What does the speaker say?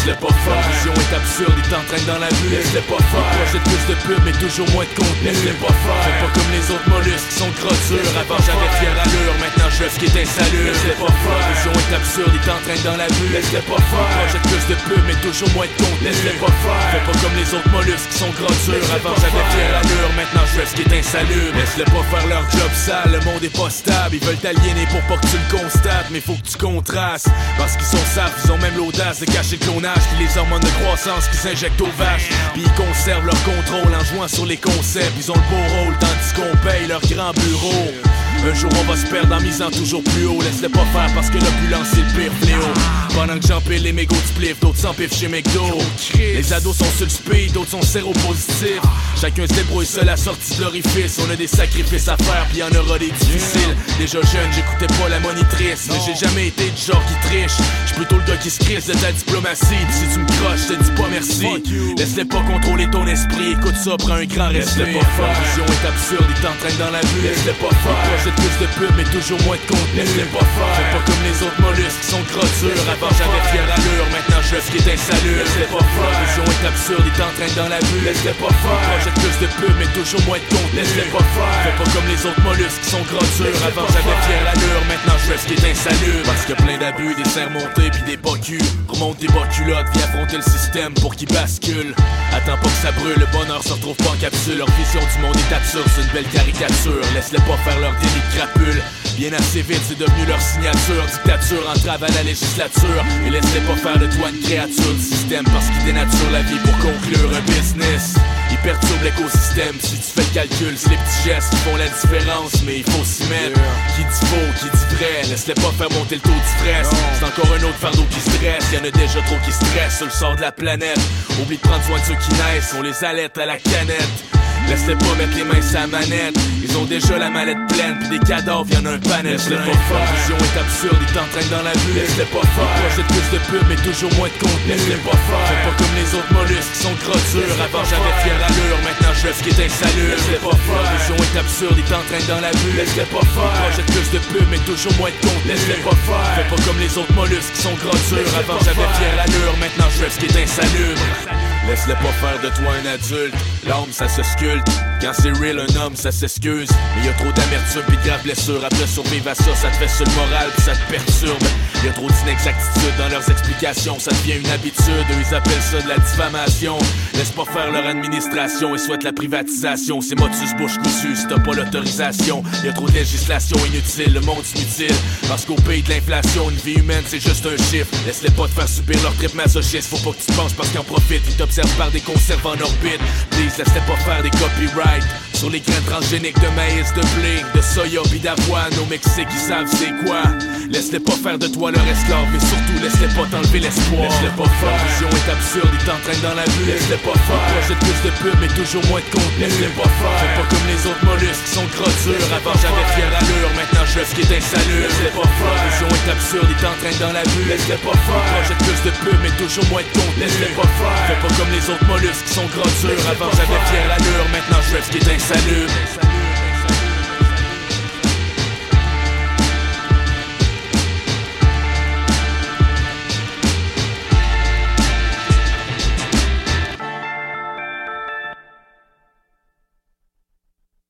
laisse-le pas faire. La vision est absurde, il t'entraîne dans la vue, laisse-le pas faire. Projette plus de pub mais toujours moins de contenu, laisse-le pas faire. Fais pas comme les autres mollusques qui sont grossures. Avant j'avais fière allure, maintenant je fais ce qui est insalubre, laisse-le pas faire. La vision est absurde, il t'entraîne dans la vue, laisse-le pas faire. Projette plus de pub mais toujours moins de contenu, laisse-le pas faire. Fais pas comme les autres mollusques qui sont grossures. Avant j'avais fière allure, maintenant je fais ce qui est insalubre, laisse-le pas faire leur job sale. Le monde est pas stable, ils veulent t'aliéner pour pas que tu le constates, mais faut que tu contrastes. Parce qu'ils sont sages, ils ont même l'audace de cacher le clonage, puis les hormones de croissance qui s'injectent aux vaches. Puis ils conservent leur contrôle en jouant sur les concepts. Ils ont le beau rôle tandis qu'on paye leur grand bureau. Un jour on va se perdre en misant toujours plus haut. Laisse-le pas faire parce que l'opulence c'est le pire fléau. Pendant que j'empile les mégots de spliff, d'autres s'empivent chez McDo. Les ados sont sur le speed, d'autres sont séropositifs. Chacun se débrouille seul à sortie de l'orifice. On a des sacrifices à faire, puis y'en aura des difficiles. Déjà jeune, j'écoutais pas la monitrice, mais j'ai jamais été du genre qui triche. J'suis plutôt le gars qui se crisse de ta diplomatie. Pis si tu me croches, je te dis pas merci. Laisse-les pas contrôler ton esprit, écoute ça, prends un grand respect. Laisse-le pas faire, la vision est absurde, il t'entraîne dans la vue. Laisse-le pas faire, projette plus de pub mais toujours moins de contenu, laisse-le pas faire. Fais pas comme les autres mollusques qui sont grossures. Avant j'avais fière allure, maintenant je fais ce qui est insalubre, laisse-le pas faire. La vision est absurde, il t'entraîne dans la vue. Laisse-le pas faire, projette plus de pub mais toujours moins de contenu, laisse-le pas faire. Fais pas comme les autres mollusques qui sont grossures. Avant j'avais fière allure, maintenant je fais ce qui est insalubre. Parce qu'il y a plein d'abus, des serres montées pis des bas culs. Remonte tes bas culottes, viens affronter le système pour qu'il bascule. Attends pas que ça brûle, le bonheur se retrouve pas en capsule. Leur vision du monde est absurde, c'est une belle caricature. Laisse-les pas faire leur délit de crapule. Bien assez vite, c'est devenu leur signature. Dictature, entrave à la législature. Et laisse-les pas faire de toi une créature du système, parce qu'ils dénaturent la vie pour conclure un business. Ils perturbent l'écosystème, si tu fais le calcul, c'est les petits gestes qui font la différence. Mais il faut s'y mettre, qui dit faux, qui dit vrai. Laisse-les pas faire monter le taux de stress. C'est encore un autre fardeau qui stresse. Y'en a déjà trop qui stressent sur le sort de la planète. Oublie de prendre soin de ceux qui naissent, on les allait à la canette. Laisse-les pas mettre les mains sur la manette. Ils ont déjà la mallette pleine, puis des cadavres, y'en a un panel. Laisse-les pas faire, la vision est absurde, ils t'entraînent dans la vue. Laisse-les pas faire, projette plus de pub mais toujours moins de contenu, laisse-les pas faire. Fais pas comme les autres mollusques qui sont grossures. Avant j'avais fière allure, maintenant je fais ce qui est insalubre, laisse-les pas faire. La vision est absurde, ils t'entraînent dans la vue. Laisse-les pas faire, projette plus de pub mais toujours moins de contenu, laisse-les pas faire. Fais pas comme les autres mollusques qui sont grossures. Avant j'avais fière allure, maintenant je fais ce qui est insalubre. Laisse-le pas faire de toi un adulte. L'homme ça se sculpte. Quand c'est real un homme ça s'excuse. Mais y a trop d'amertume pis de graves blessures. Après survivre à ça, ça te fait sur le moral pis ça te perturbe. Y a trop d'inexactitudes dans leurs explications. Ça devient une habitude, eux ils appellent ça de la diffamation. Laisse pas faire leur administration et souhaite la privatisation. C'est motus bouche cousue si t'as pas l'autorisation. Y a trop de législation inutile, le monde inutile. Parce qu'au pays de l'inflation, une vie humaine c'est juste un chiffre. Laisse-les pas te faire subir leur trip masochiste. Faut pas que tu penses parce qu'ils en profitent. Ils t'observent par des conserves en orbite. Please, laisse-les pas faire des copyrights sur les graines transgéniques de maïs, de blé, de soya pis d'avoine. Au Mexique ils savent c'est quoi. Laisse-les pas faire de toi leur esclave, mais surtout laisse-les pas t'enlever l'espoir. Laisse-les pas faire, la vision est absurde, ils t'entraînent dans la vue. Laisse-les pas faire, projette plus de pub mais toujours moins de contenu. Laisse-les pas faire, fais pas comme les autres mollusques qui sont grossures. Avant j'avais fière allure, maintenant je fais ce qui est insalubre. Laisse-les pas faire, la vision est absurde, ils t'entraînent dans la vue. Laisse-les pas faire, projette plus de pub mais toujours moins de contenu. Laisse-les pas faire, fais pas comme les autres mollusques qui sont grossures. Avant j'avais fière allure, maintenant je fais ce qui est insalubre.